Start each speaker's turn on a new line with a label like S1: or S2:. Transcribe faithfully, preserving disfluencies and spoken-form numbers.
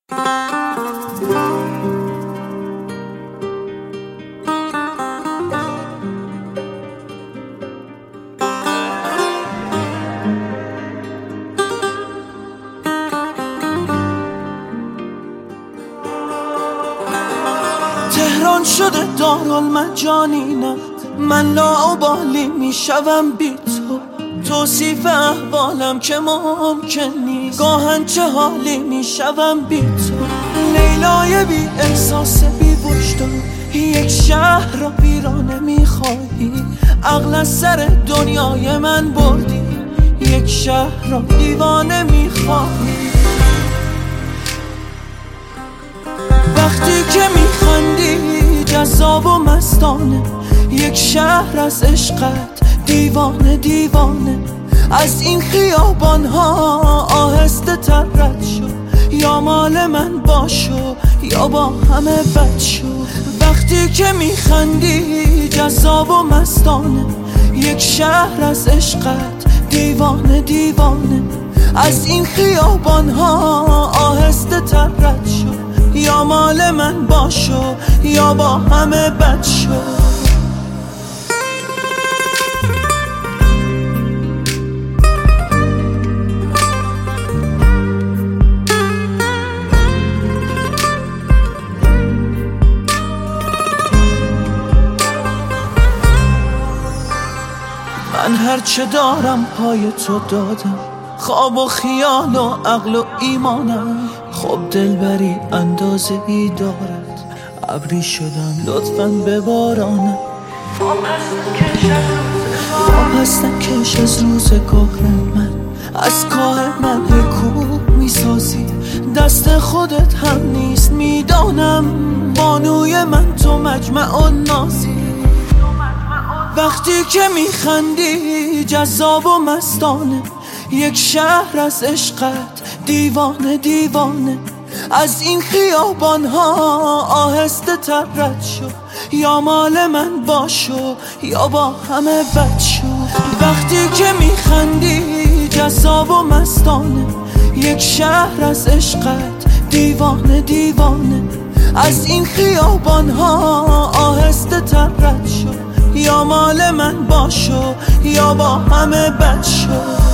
S1: تهران شده دارالمجانینم، من لاابالی میشوم بی تو. توصیف احوالم که ممکن نیست، گاهن چه حالی میشوم بی تو. لیلای بی احساس بی وجدان، یک شهر را ویرانه میخواهی. عقل از سر دنیای من بردی، یک شهر را دیوانه میخواهی. وقتی که میخندی جذاب و مستانه، یک شهر از عشقت دیوانه دیوانه. از این خیابان ها آهسته تر رد شو، یا مال من باشو یا با همه بد شو. وقتی که میخندی جذاب و مستانه، یک شهر از عشقت دیوانه دیوانه. از این خیابان ها آهسته تر رد شو، یا مال من باشو یا با همه بد شو. من هرچه دارم پای تو دادم، خواب و خیال و عقل و ایمانم. خب دلبری اندازه ای دارد، ابری شدم لطفاً ببارانم. هستم کش از روزگار من، از کاه من حکوم میسازی. دست خودت هم نیست میدانم، بانوی من تو مجمع و نازی. وقتی که میخندی جذاب و مستانه، یک شهر از عشقت دیوانه دیوانه. از این خیابان ها آهسته تر رد شو، یا مال من باشو یا با همه بد شو. وقتی که میخندی جذاب و مستانه، یک شهر از عشقت دیوانه دیوانه. از این خیابان ها آهسته تر رد شو، یا مال من باشو یا با همه بد شو.